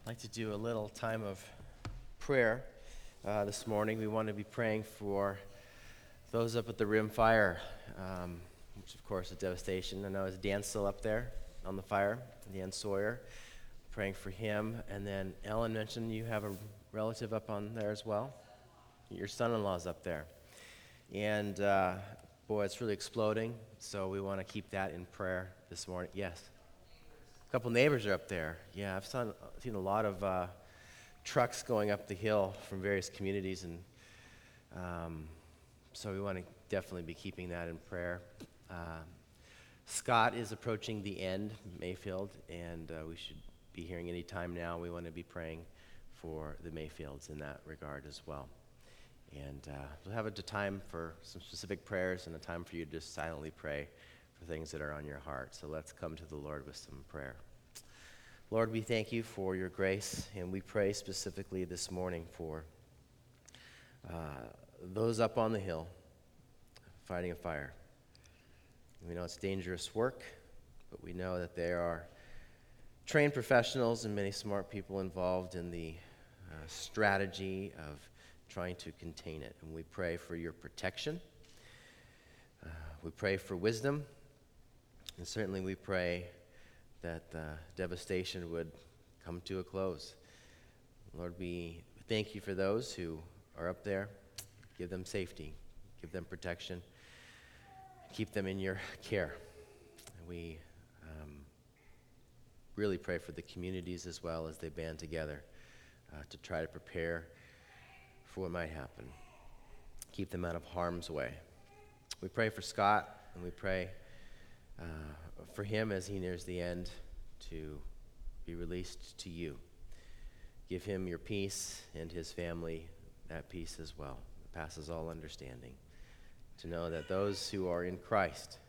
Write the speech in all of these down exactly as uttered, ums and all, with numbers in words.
I'd like to do a little time of prayer uh, this morning. We want to be praying for those up at the Rim Fire, um, which of course is devastation. I know is Dan still up there on the fire? Dan Sawyer, praying for him. And then Ellen mentioned you have a relative up on there as well. Your son-in-law's up there. And uh, boy, it's really exploding, so we want to keep that in prayer this morning. Yes? A couple neighbors are up there. Yeah, I've seen, seen a lot of uh, trucks going up the hill from various communities, and um, so we want to definitely be keeping that in prayer. Uh, Scott is approaching the end, Mayfield, and uh, we should be hearing any time now. We want to be praying for the Mayfields in that regard as well. And uh, we'll have a time for some specific prayers and a time for you to just silently pray for things that are on your heart. So let's come to the Lord with some prayer. Lord, we thank you for your grace, and we pray specifically this morning for uh, those up on the hill fighting a fire. We know it's dangerous work, but we know that there are trained professionals and many smart people involved in the uh, strategy of trying to contain it. And we pray for your protection. Uh, we pray for wisdom. And certainly we pray that the devastation would come to a close. Lord, we thank you for those who are up there. Give them safety. Give them protection. Keep them in your care. And we um, really pray for the communities as well as they band together uh, to try to prepare for what might happen. Keep them out of harm's way. We pray for Scott, and we pray uh, for him as he nears the end to be released to you. Give him your peace and his family that peace as well, that passes all understanding. To know that those who are in Christ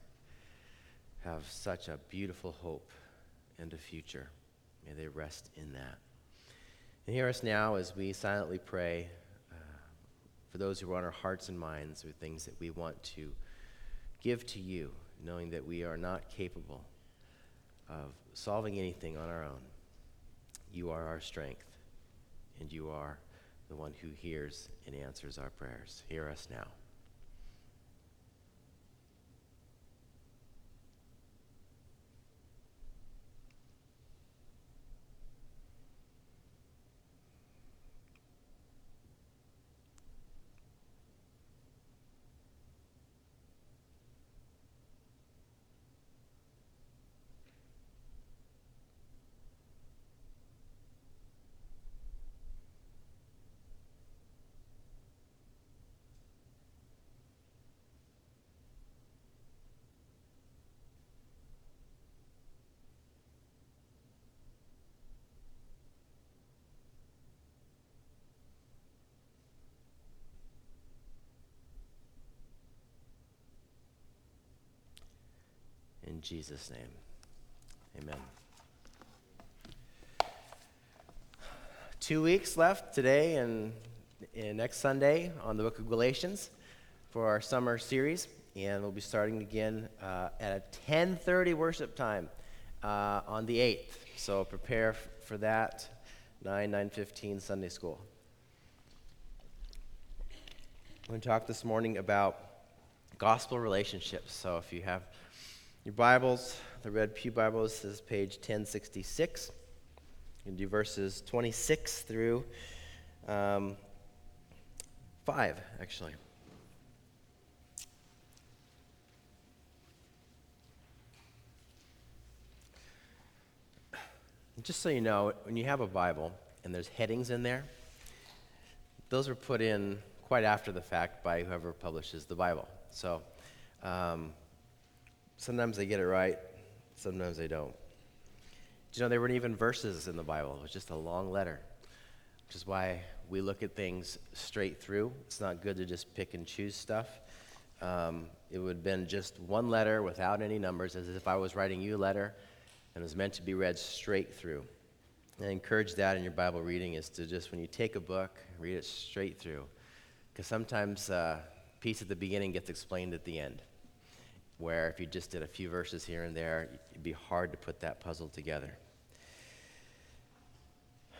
have such a beautiful hope and a future. May they rest in that. And hear us now as we silently pray uh, for those who are on our hearts and minds with things that we want to give to you, knowing that we are not capable of solving anything on our own. You are our strength, and you are the one who hears and answers our prayers. Hear us now. In Jesus' name, amen. Two weeks left today and, and next Sunday on the book of Galatians for our summer series, and we'll be starting again uh, at a ten thirty worship time uh, on the eighth. So prepare f- for that, nine, nine fifteen Sunday school. I'm going to talk this morning about gospel relationships. So if you have your Bibles, the Red Pew Bibles, this is page ten sixty-six. You can do verses twenty-six through um, five, actually. Just so you know, when you have a Bible and there's headings in there, those were put in quite after the fact by whoever publishes the Bible. So, um, sometimes they get it right, sometimes they don't. Do you know there weren't even verses in the Bible? It was just a long letter, which is why we look at things straight through. It's not good to just pick and choose stuff. Um, it would have been just one letter without any numbers, as if I was writing you a letter, and it was meant to be read straight through. And I encourage that in your Bible reading is to just, when you take a book, read it straight through. Because sometimes uh, a piece at the beginning gets explained at the end, where if you just did a few verses here and there, it'd be hard to put that puzzle together.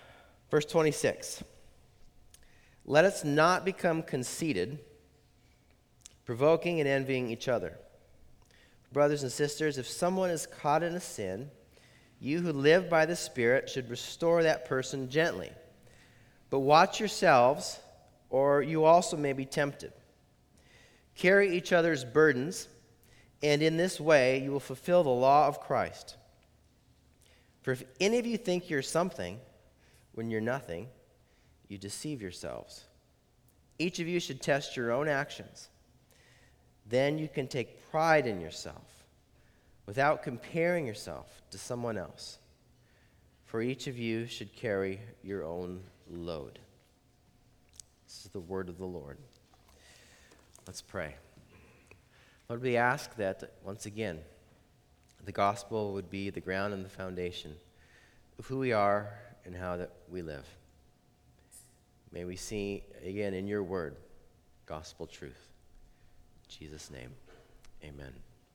Verse twenty-six. Let us not become conceited, provoking and envying each other. Brothers and sisters, if someone is caught in a sin, you who live by the Spirit should restore that person gently. But watch yourselves, or you also may be tempted. Carry each other's burdens, and in this way you will fulfill the law of Christ. For if any of you think you're something when you're nothing, you deceive yourselves. Each of you should test your own actions. Then you can take pride in yourself without comparing yourself to someone else. For each of you should carry your own load. This is the word of the Lord. Let's pray. Lord, we ask that, once again, the gospel would be the ground and the foundation of who we are and how that we live. May we see, again, in your word, gospel truth. In Jesus' name, amen.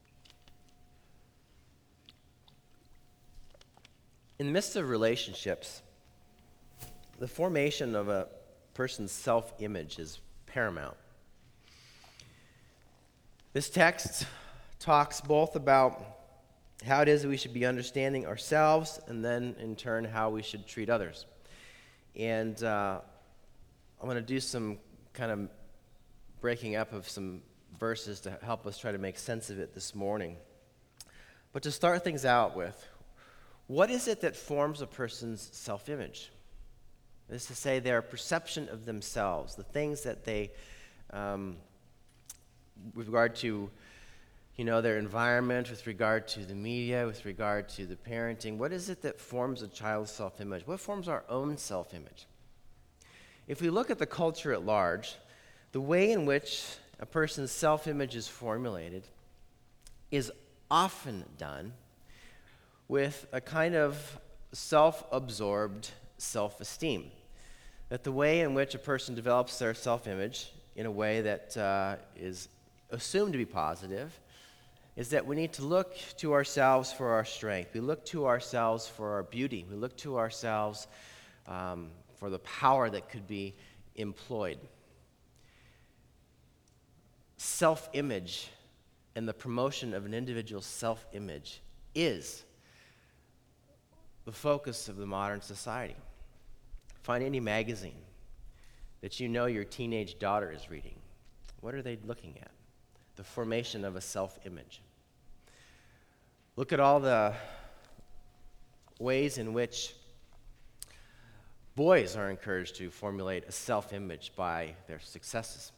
In the midst of relationships, the formation of a person's self-image is paramount. This text talks both about how it is that we should be understanding ourselves, and then, in turn, how we should treat others. And uh, I'm going to do some kind of breaking up of some verses to help us try to make sense of it this morning. But to start things out with, what is it that forms a person's self-image? That is to say, their perception of themselves, the things that they, um, with regard to, you know, their environment, with regard to the media, with regard to the parenting, what is it that forms a child's self-image? What forms our own self-image? If we look at the culture at large, the way in which a person's self-image is formulated is often done with a kind of self-absorbed self-esteem. That the way in which a person develops their self-image in a way that uh, is assumed to be positive is that we need to look to ourselves for our strength. We look to ourselves for our beauty. We look to ourselves um, for the power that could be employed. Self-image and the promotion of an individual's self-image is the focus of the modern society. Find any magazine that you know your teenage daughter is reading. What are they looking at? The formation of a self-image. Look at all the ways in which boys are encouraged to formulate a self-image by their successes.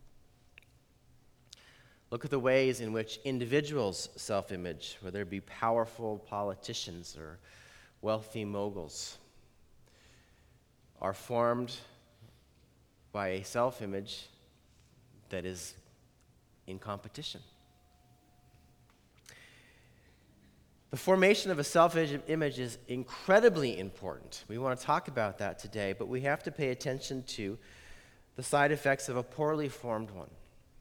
Look at the ways in which individuals' self-image, whether it be powerful politicians or wealthy moguls, are formed by a self-image that is in competition. The formation of a self-image is incredibly important. We want to talk about that today, but we have to pay attention to the side effects of a poorly formed one.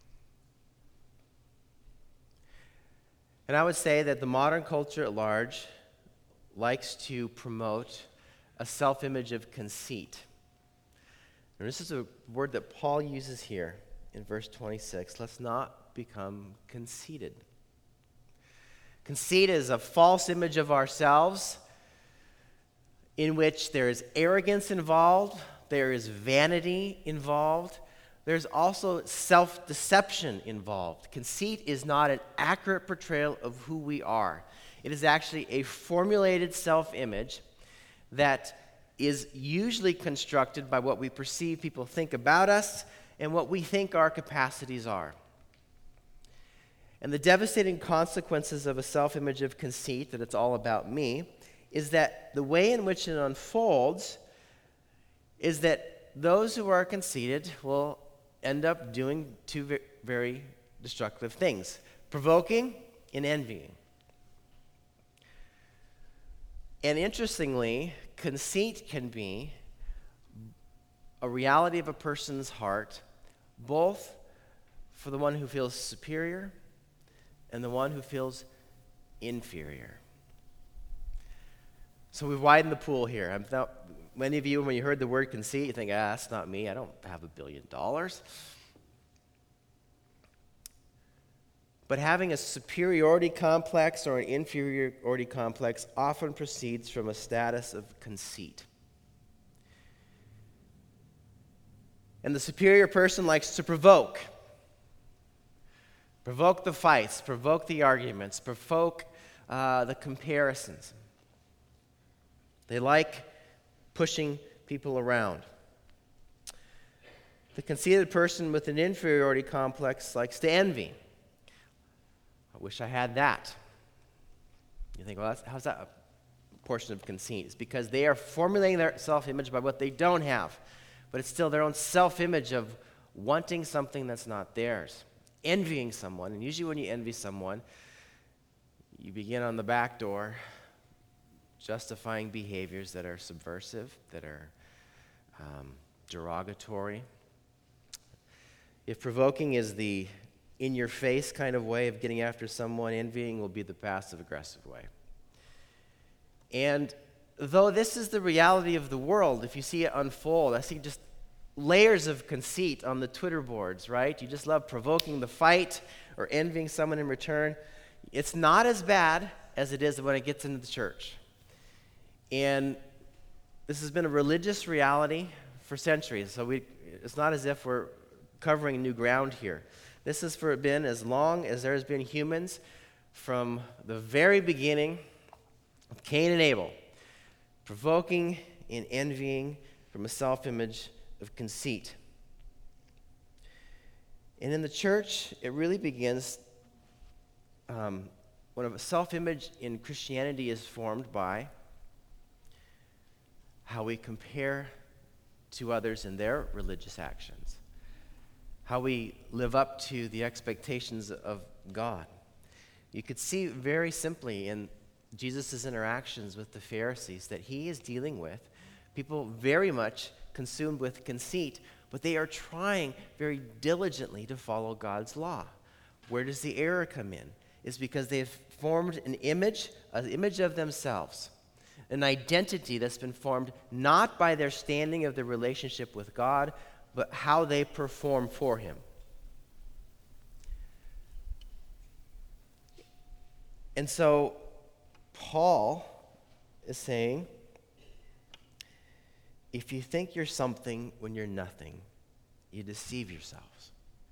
And I would say that the modern culture at large likes to promote a self-image of conceit. And this is a word that Paul uses here in verse twenty-six. Let's not become conceited. Conceit is a false image of ourselves in which there is arrogance involved, there is vanity involved, there's also self-deception involved. Conceit is not an accurate portrayal of who we are. It is actually a formulated self-image that is usually constructed by what we perceive people think about us and what we think our capacities are. And the devastating consequences of a self-image of conceit, that it's all about me, is that the way in which it unfolds is that those who are conceited will end up doing two very destructive things: provoking and envying. And interestingly, conceit can be a reality of a person's heart, both for the one who feels superior and the one who feels inferior. So we've widened the pool here. I'm not, many of you, when you heard the word conceit, you think, ah, that's not me. I don't have a billion dollars. But having a superiority complex or an inferiority complex often proceeds from a status of conceit. And the superior person likes to provoke. Provoke the fights, provoke the arguments, provoke uh, the comparisons. They like pushing people around. The conceited person with an inferiority complex likes to envy. I wish I had that. You think, well, that's, how's that a portion of conceit? It's because they are formulating their self-image by what they don't have. But it's still their own self-image of wanting something that's not theirs. Envying someone. And usually when you envy someone, you begin on the back door justifying behaviors that are subversive, that are um, derogatory. If provoking is the in-your-face kind of way of getting after someone, envying will be the passive-aggressive way. And though this is the reality of the world, if you see it unfold, I see just layers of conceit on the Twitter boards, right? You just love provoking the fight or envying someone in return. It's not as bad as it is when it gets into the church. And this has been a religious reality for centuries, so we, it's not as if we're covering new ground here. This has for been as long as there has been humans, from the very beginning of Cain and Abel, provoking and envying from a self-image of conceit. And in the church, it really begins um, when a self-image in Christianity is formed by how we compare to others in their religious actions, how we live up to the expectations of God. You could see very simply in Jesus' interactions with the Pharisees that he is dealing with people very much consumed with conceit, but they are trying very diligently to follow God's law. Where does the error come in? It's because they've formed an image, an image of themselves, an identity that's been formed not by their standing of the relationship with God, but how they perform for him. And so Paul is saying, if you think you're something when you're nothing, you deceive yourselves.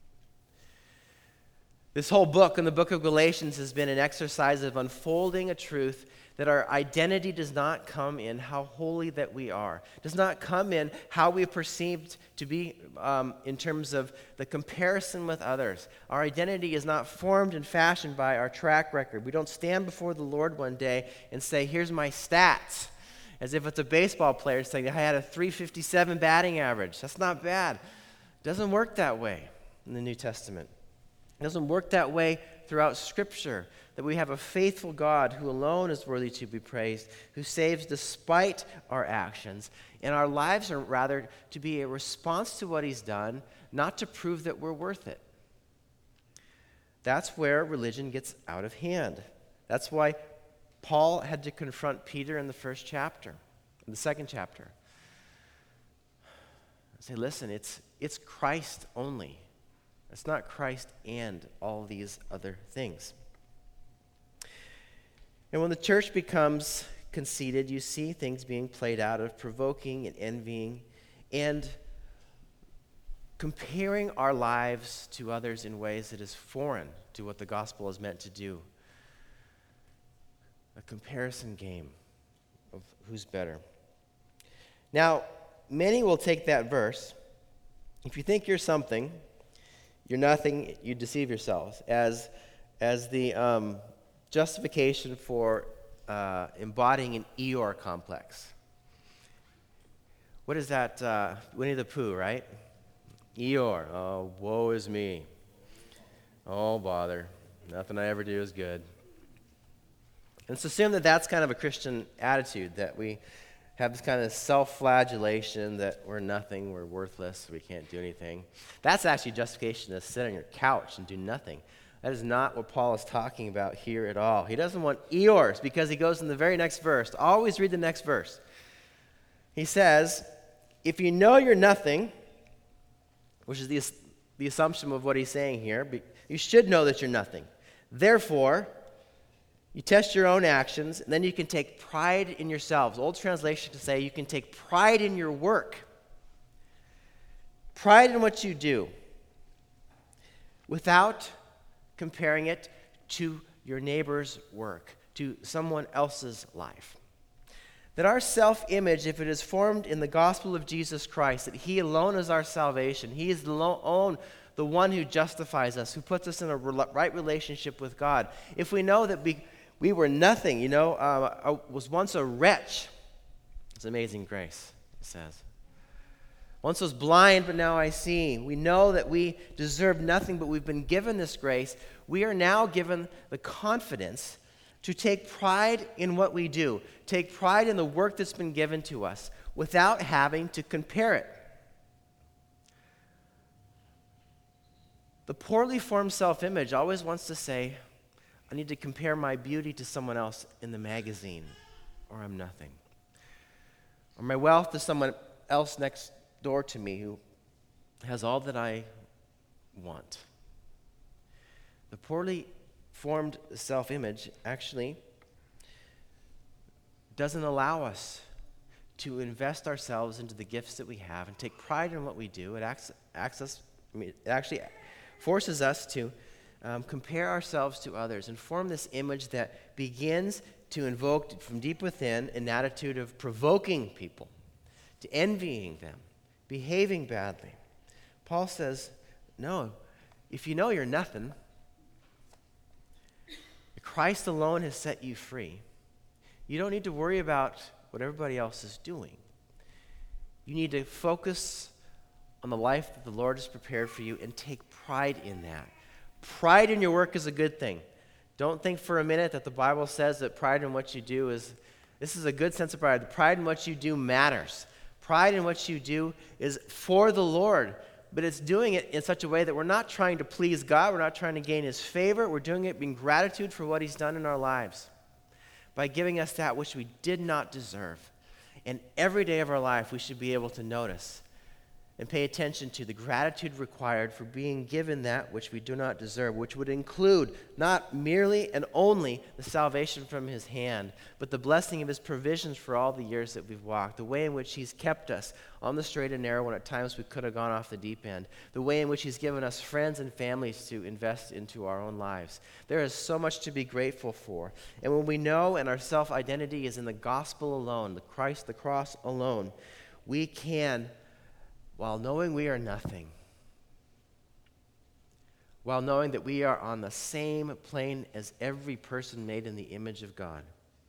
This whole book, in the book of Galatians, has been an exercise of unfolding a truth that our identity does not come in how holy that we are, does not come in how we are perceived to be um, in terms of the comparison with others. Our identity is not formed and fashioned by our track record. We don't stand before the Lord one day and say, here's my stats, as if it's a baseball player saying, I had a three fifty-seven batting average. That's not bad. It doesn't work that way in the New Testament. It doesn't work that way throughout Scripture, that we have a faithful God who alone is worthy to be praised, who saves despite our actions, and our lives are rather to be a response to what he's done, not to prove that we're worth it. That's where religion gets out of hand. That's why Paul had to confront Peter in the first chapter, in the second chapter. Say, listen, it's it's Christ only. It's not Christ and all these other things. And when the church becomes conceited, you see things being played out of provoking and envying and comparing our lives to others in ways that is foreign to what the gospel is meant to do. A comparison game of who's better. Now, many will take that verse, if you think you're something, you're nothing, you deceive yourselves, as, as the um, justification for uh, embodying an Eeyore complex. What is that? Uh, Winnie the Pooh, right? Eeyore, oh, woe is me. Oh, bother. Nothing I ever do is good. And let's assume that that's kind of a Christian attitude, that we have this kind of self-flagellation that we're nothing, we're worthless, we can't do anything. That's actually justification to sit on your couch and do nothing. That is not what Paul is talking about here at all. He doesn't want Eeyores, because he goes in the very next verse. Always read the next verse. He says, if you know you're nothing, which is the, the assumption of what he's saying here, you should know that you're nothing. Therefore, you test your own actions, and then you can take pride in yourselves. Old translation to say you can take pride in your work. Pride in what you do without comparing it to your neighbor's work, to someone else's life. That our self-image, if it is formed in the gospel of Jesus Christ, that he alone is our salvation, he is alone the one who justifies us, who puts us in a right relationship with God. If we know that we, we were nothing, you know, uh, I was once a wretch, it's amazing grace, it says. Once was blind, but now I see. We know that we deserve nothing, but we've been given this grace. We are now given the confidence to take pride in what we do, take pride in the work that's been given to us without having to compare it. The poorly formed self-image always wants to say, I need to compare my beauty to someone else in the magazine, or I'm nothing. Or my wealth to someone else next door to me who has all that I want. The poorly formed self-image actually doesn't allow us to invest ourselves into the gifts that we have and take pride in what we do. It acts, acts us, I mean, it actually forces us to um, compare ourselves to others and form this image that begins to invoke from deep within an attitude of provoking people, to envying them, behaving badly. Paul says, no, if you know you're nothing, Christ alone has set you free. You don't need to worry about what everybody else is doing. You need to focus on the life that the Lord has prepared for you and take pride in that. Pride in your work is a good thing. Don't think for a minute that the Bible says that pride in what you do is, this is a good sense of pride. The pride in what you do matters. Pride in what you do is for the Lord, but it's doing it in such a way that we're not trying to please God, we're not trying to gain his favor, we're doing it in gratitude for what he's done in our lives by giving us that which we did not deserve. And every day of our life we should be able to notice and pay attention to the gratitude required for being given that which we do not deserve, which would include not merely and only the salvation from his hand, but the blessing of his provisions for all the years that we've walked, the way in which he's kept us on the straight and narrow when at times we could have gone off the deep end, the way in which he's given us friends and families to invest into our own lives. There is so much to be grateful for. And when we know and our self-identity is in the gospel alone, the Christ, the cross alone, we can, while knowing we are nothing, while knowing that we are on the same plane as every person made in the image of God,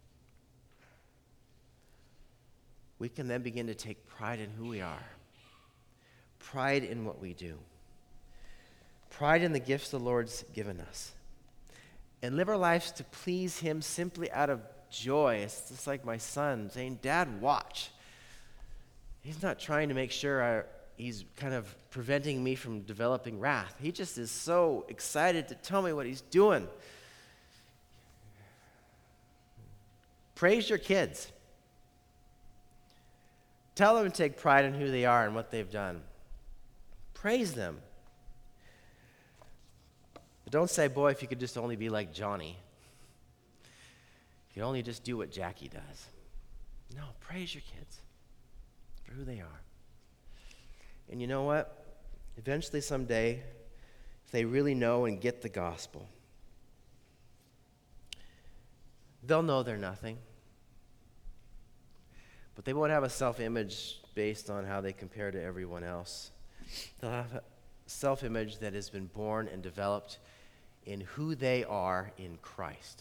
we can then begin to take pride in who we are, pride in what we do, pride in the gifts the Lord's given us, and live our lives to please him simply out of joy. It's just like my son saying, Dad, watch. He's not trying to make sure I He's kind of preventing me from developing wrath. He just is so excited to tell me what he's doing. Praise your kids. Tell them to take pride in who they are and what they've done. Praise them. But don't say, boy, if you could just only be like Johnny. If you only just do what Jackie does. No, praise your kids for who they are. And you know what? Eventually someday, if they really know and get the gospel, they'll know they're nothing. But they won't have a self-image based on how they compare to everyone else. They'll have a self-image that has been born and developed in who they are in Christ.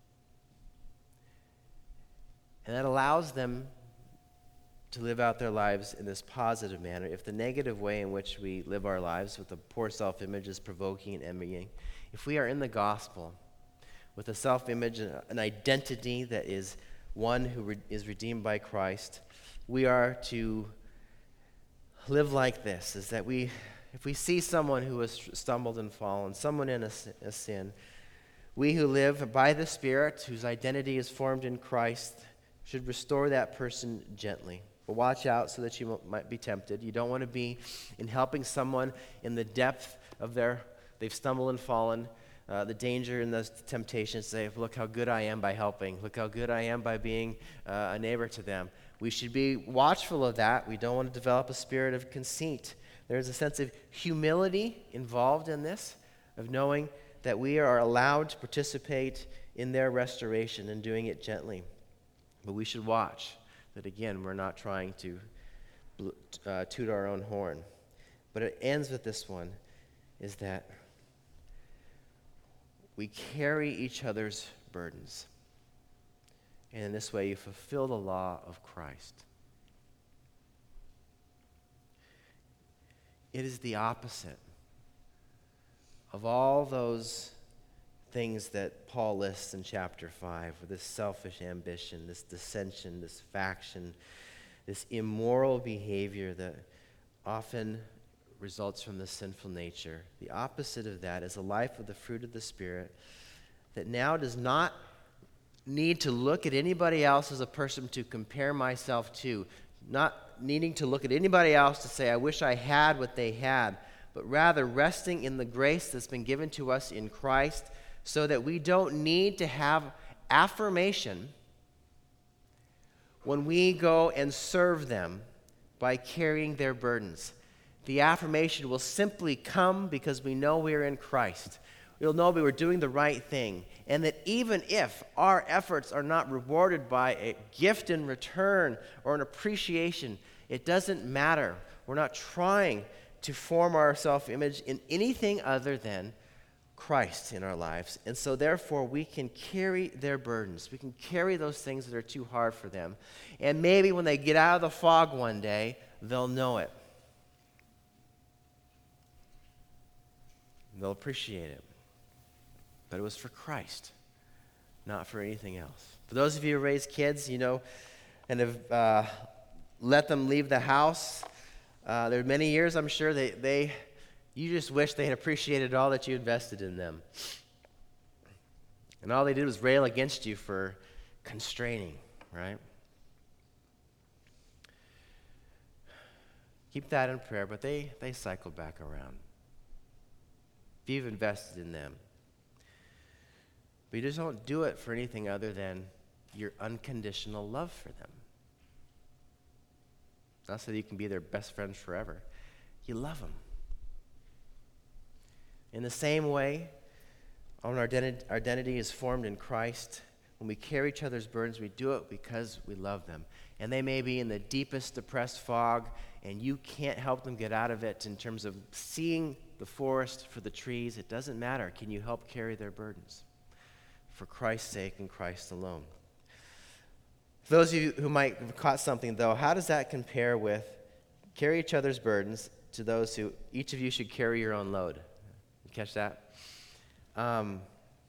And that allows them to live out their lives in this positive manner. If the negative way in which we live our lives with a poor self-image is provoking and envying, if we are in the gospel with a self-image, an identity that is one who re- is redeemed by Christ, we are to live like this, is that we, if we see someone who has stumbled and fallen, someone in a, a sin, we who live by the Spirit, whose identity is formed in Christ, should restore that person gently. But watch out so that you won't- might be tempted. You don't want to be in helping someone in the depth of their, they've stumbled and fallen, uh, the danger and those temptations. Say, look how good I am by helping. Look how good I am by being uh, a neighbor to them. We should be watchful of that. We don't want to develop a spirit of conceit. There's a sense of humility involved in this, of knowing that we are allowed to participate in their restoration and doing it gently. But we should watch that, again, we're not trying to uh, toot our own horn. But it ends with this one, is that we carry each other's burdens. And in this way, you fulfill the law of Christ. It is the opposite of all those things that Paul lists in chapter five, with this selfish ambition, this dissension, this faction, this immoral behavior that often results from the sinful nature. The opposite of that is a life of the fruit of the Spirit that now does not need to look at anybody else as a person to compare myself to, not needing to look at anybody else to say, I wish I had what they had, but rather resting in the grace that's been given to us in Christ, so that we don't need to have affirmation when we go and serve them by carrying their burdens. The affirmation will simply come because we know we're in Christ. We'll know we were doing the right thing, and that even if our efforts are not rewarded by a gift in return or an appreciation, it doesn't matter. We're not trying to form our self-image in anything other than Christ in our lives. And so therefore we can carry their burdens. We can carry those things that are too hard for them. And maybe when they get out of the fog one day, they'll know it. They'll appreciate it. But it was for Christ, not for anything else. For those of you who raise kids, you know, and have uh, let them leave the house, uh, there are many years, I'm sure, they, they you just wish they had appreciated all that you invested in them. And all they did was rail against you for constraining, right? Keep that in prayer, but they, they cycle back around. If you've invested in them. But you just don't do it for anything other than your unconditional love for them. Not so that you can be their best friends forever. You love them. In the same way, our identity, our identity is formed in Christ. When we carry each other's burdens, we do it because we love them. And they may be in the deepest depressed fog, and you can't help them get out of it in terms of seeing the forest for the trees. It doesn't matter. Can you help carry their burdens? For Christ's sake and Christ alone. For those of you who might have caught something, though, how does that compare with carry each other's burdens to those who, each of you should carry your own load? You catch that? Um,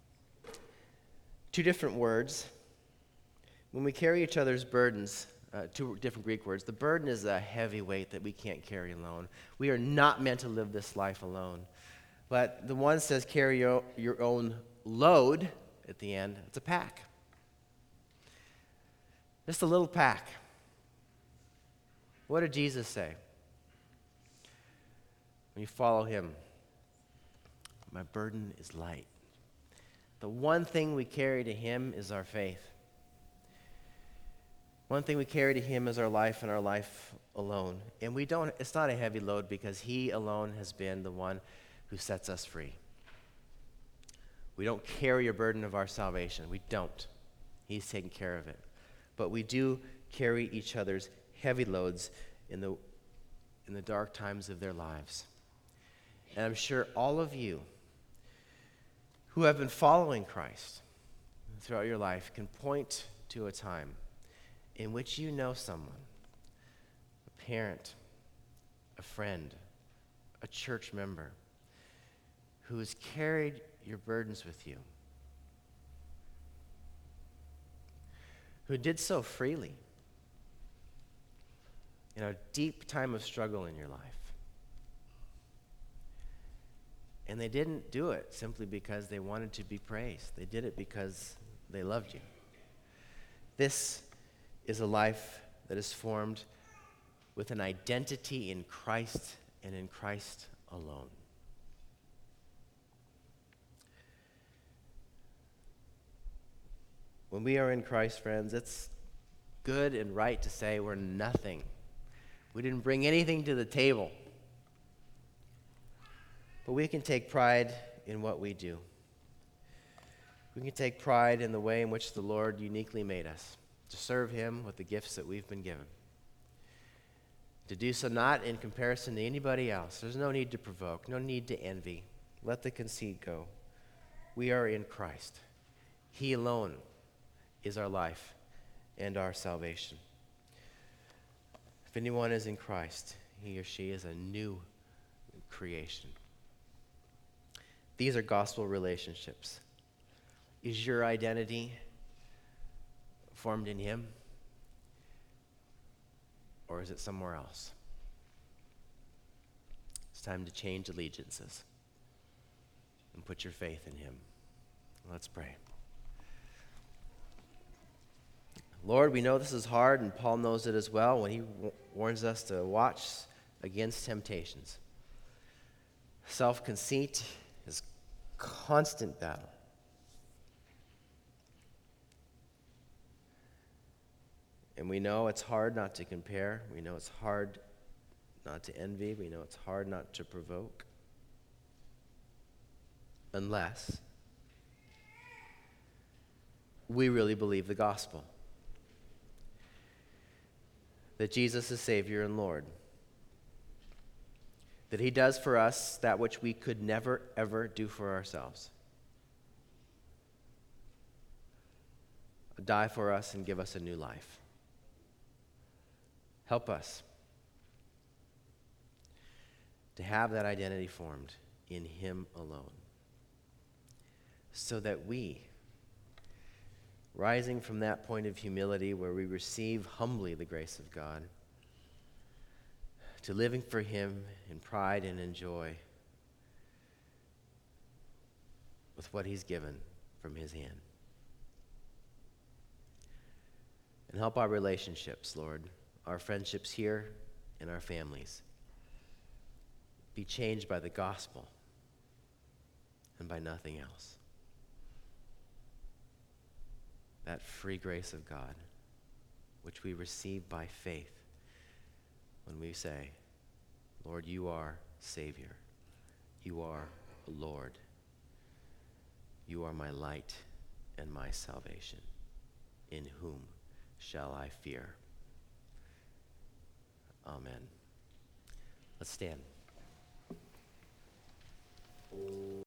two different words. When we carry each other's burdens, uh, two different Greek words, the burden is a heavy weight that we can't carry alone. We are not meant to live this life alone. But the one says carry your, your own load at the end. It's a pack. Just a little pack. What did Jesus say? When you follow him, my burden is light. The one thing we carry to him is our faith. One thing we carry to him is our life and our life alone. And we don't, it's not a heavy load because he alone has been the one who sets us free. We don't carry a burden of our salvation. We don't. He's taken care of it. But we do carry each other's heavy loads in the, in the dark times of their lives. And I'm sure all of you who have been following Christ throughout your life can point to a time in which you know someone, a parent, a friend, a church member, who has carried your burdens with you, who did so freely in a deep time of struggle in your life. And they didn't do it simply because they wanted to be praised. They did it because they loved you. This is a life that is formed with an identity in Christ and in Christ alone. When we are in Christ, friends, it's good and right to say we're nothing. We didn't bring anything to the table. But we can take pride in what we do. We can take pride in the way in which the Lord uniquely made us, to serve him with the gifts that we've been given. To do so not in comparison to anybody else. There's no need to provoke, no need to envy. Let the conceit go. We are in Christ. He alone is our life and our salvation. If anyone is in Christ, he or she is a new creation. These are gospel relationships. Is your identity formed in him? Or is it somewhere else? It's time to change allegiances and put your faith in him. Let's pray. Lord, we know this is hard, and Paul knows it as well when he w- warns us to watch against temptations. Self-conceit is constant battle. And we know it's hard not to compare. We know it's hard not to envy. We know it's hard not to provoke. Unless we really believe the gospel. That Jesus is Savior and Lord. That he does for us that which we could never, ever do for ourselves. Die for us and give us a new life. Help us to have that identity formed in him alone. So that we, rising from that point of humility where we receive humbly the grace of God, to living for him in pride and in joy with what he's given from his hand. And help our relationships, Lord, our friendships here and our families, be changed by the gospel and by nothing else. That free grace of God, which we receive by faith when we say, Lord, you are Savior. You are Lord. You are my light and my salvation. In whom shall I fear? Amen. Let's stand.